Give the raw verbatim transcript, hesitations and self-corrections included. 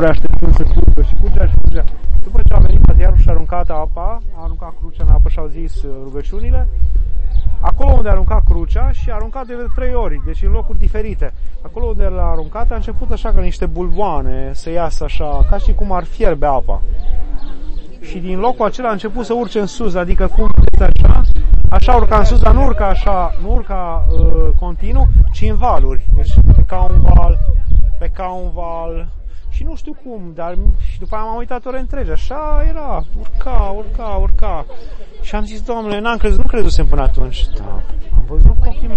așteptând să curgă și curgea și curgea. După ce a venit Iarul și a aruncat apa, a aruncat crucea în apă și au zis rugăciunile, acolo unde a aruncat crucea și a aruncat de trei ori, deci în locuri diferite. Acolo unde l-a aruncat a început așa ca niște bulboane să iasă așa, ca și cum ar fierbe apa. Și din locul acela a început să urce în sus, adică cum vedeți așa, așa urca în sus, dar nu urca așa, nu urca uh, continuu, ci în valuri. Deci pe ca un val, pe ca un val. Și nu știu cum, dar și după aia m-am uitat ore întregi, așa era, urca, urca, urca. Și am zis, Doamne, n-am crezut, nu crezusem până atunci. Da, am văzut cu ochii mei.